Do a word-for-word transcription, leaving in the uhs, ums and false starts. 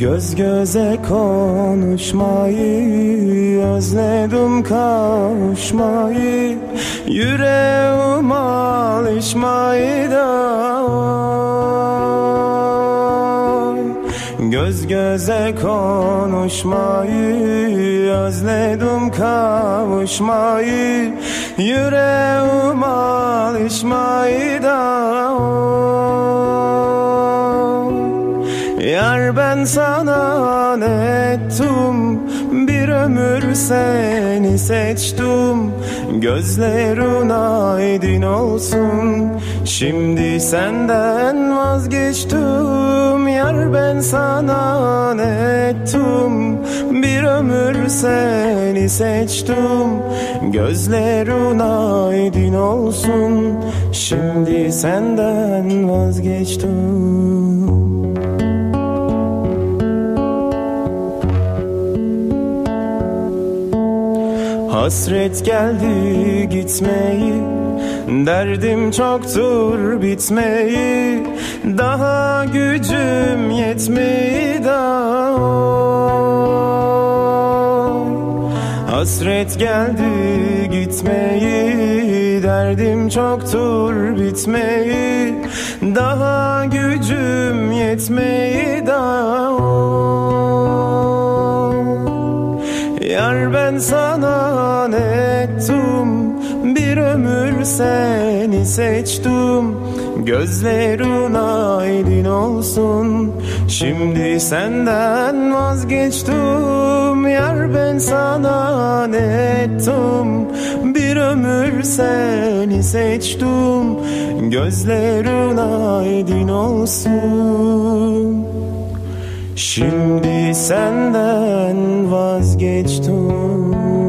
Göz göze konuşmayı, özledim kavuşmayı, yüreğim alışmayı da. Göz göze konuşmayı, özledim kavuşmayı, yüreğim alışmayı da. Yar ben sana ne ettim, bir ömür seni seçtim. Gözlerin aydın olsun, şimdi senden vazgeçtim. Yar ben sana ne ettim, bir ömür seni seçtim. Gözlerin aydın olsun, şimdi senden vazgeçtim. Hasret geldi gitmeyi, derdim çoktur bitmeyi, daha gücüm yetmeyi da. Hasret geldi gitmeyi, derdim çoktur bitmeyi, daha gücüm yetmeyi da. Yar ben sana ne ettim, bir ömür seni seçtim. Gözlerin aydın olsun, şimdi senden vazgeçtim. Yar ben sana ne ettim, bir ömür seni seçtim. Gözlerin aydın olsun, şimdi senden vazgeçtim.